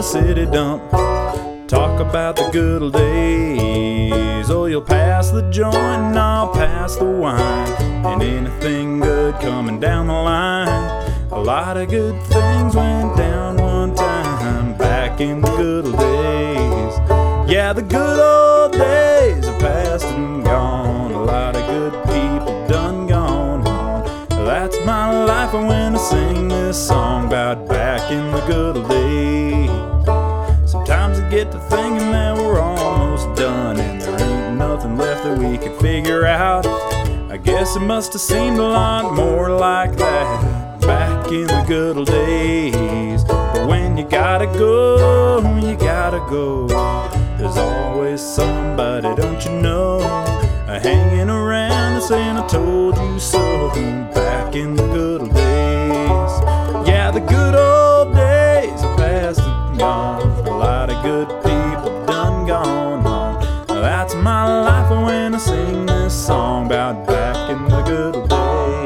a city dump. Talk about the good old days. Oh, you'll pass the joint and I'll pass the wine, and anything good coming down the line. A lot of good things went down one time back in the good old days. Yeah, the good old days are past and gone. A lot of good people done gone on. That's my life when I sing this song about back in the good old days. Sometimes I get to thinking that we're almost done and there ain't nothing left that we could figure out. I guess it must have seemed a lot more like that back in the good old days. But when you gotta go, you gotta go. There's always somebody, don't you know, hanging around and saying I told you so. Back in the good old days. Yeah, the good old days are past and gone. A lot of good people done gone on. That's my life when I sing this song about back in the good old days.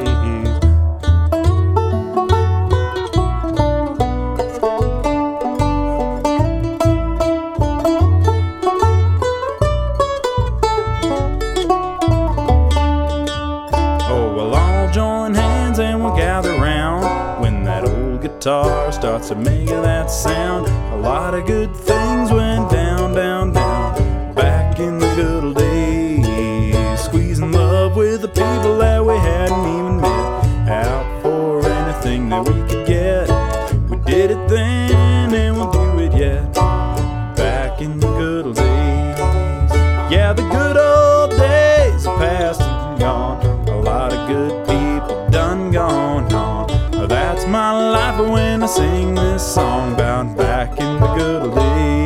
Join hands and we'll gather round when that old guitar starts to make that sound. A lot of good things went down, down, down back in the good old days. Squeezing love with the people that we hadn't even met, out for anything that we could get. We did it then and we'll do it yet back in the good old days. Yeah, the good old days are past and gone. A lot of good people done gone on. That's my life when I sing this song about back in the good old days.